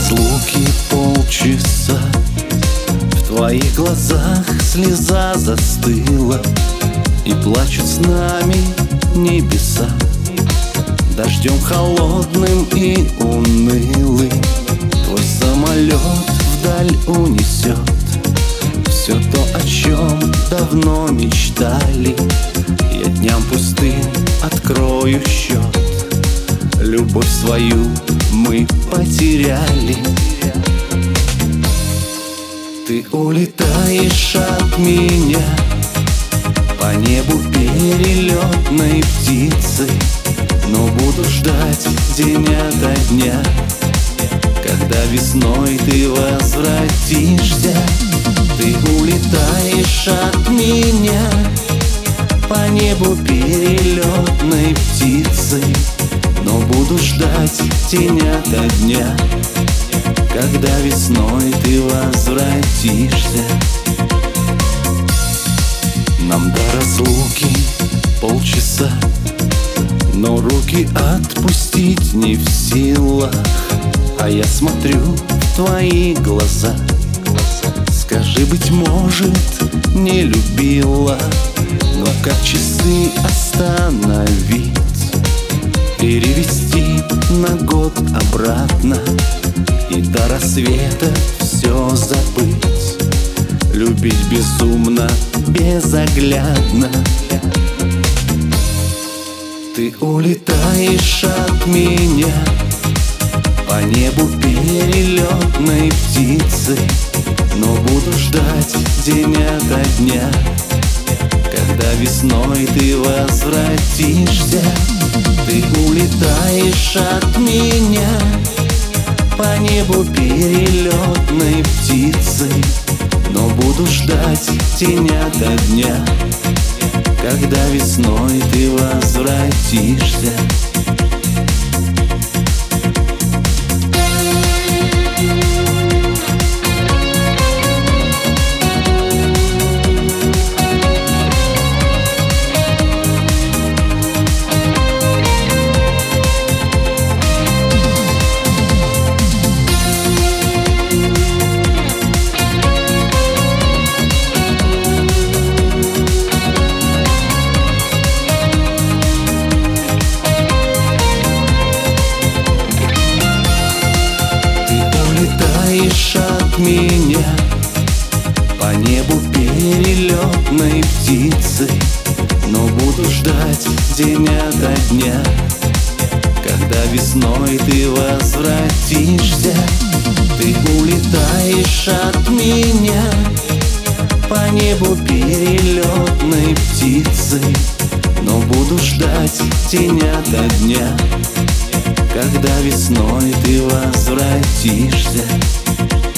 разлуки полчаса, в твоих глазах слеза застыла, и плачут с нами небеса. Дождем холодным и унылым твой самолет вдаль унесет все то, о чем давно мечтали. Я дням пустым открою счет, любовь свою мы потеряли. Ты улетаешь от меня по небу перелетной птицей, но буду ждать день ото дня, когда весной ты возвратишься. Ты улетаешь от меня по небу перелетной птицей, но буду ждать день ото дня, когда весной ты возвратишься. Нам до разлуки полчаса, но руки отпустить не в силах. А я смотрю в твои глаза. Скажи, быть может, не любила, но как часы остановить, перевести на год обратно и до рассвета все забыть, любить безумно, безоглядно. Ты улетаешь от меня по небу перелетной птицей, но буду ждать день ото дня, когда весной ты возвратишься. Ты улетаешь от меня по небу перелетной птицей, но буду ждать день ото дня, когда весной ты возвратишься. От меня по небу перелетной птицей, но буду ждать день ото дня, когда весной ты возвратишься. Ты улетаешь от меня по небу перелетной птицей, но буду ждать день ото дня, когда весной ты возвратишься.